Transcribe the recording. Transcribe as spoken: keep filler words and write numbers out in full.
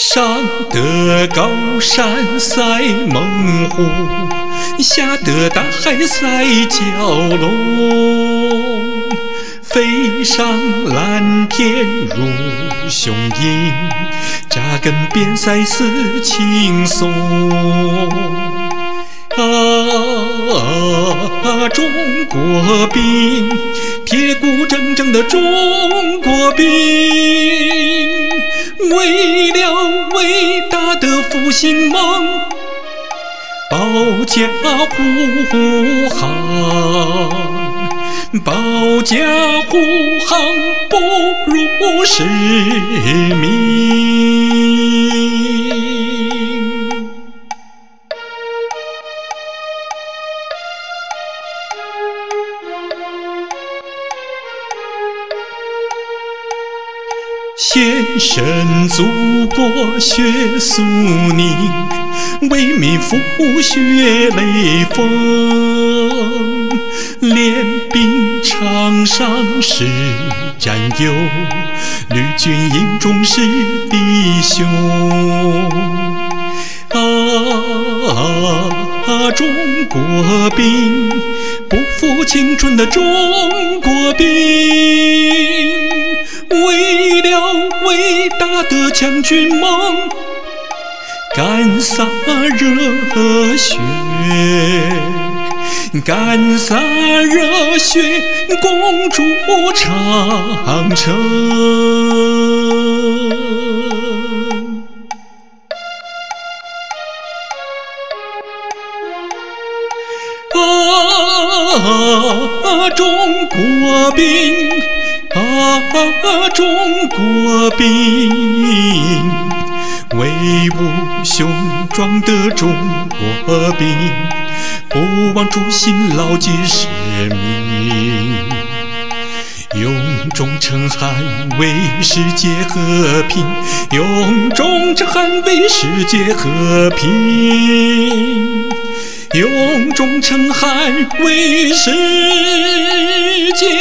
上得高山赛猛虎，下得大海赛蛟龙。飞上蓝天如雄鹰，扎根边塞似青松。啊，中国兵，铁骨铮铮的中国兵，为了伟大的复兴梦，保驾护航，保驾护航不辱使命。献身祖国血肃凝，为民抚血泪风。练兵场上是战友，绿军营中是弟兄。啊，中国兵，不负青春的中国兵，为了伟大的强军梦，干洒热血，干洒热血，共筑长城。啊，中国兵，啊，中国兵，威武雄壮的中国兵，不忘初心，牢记使命，用忠诚捍卫世界和平，用忠诚捍卫世界和平，用忠诚捍卫世界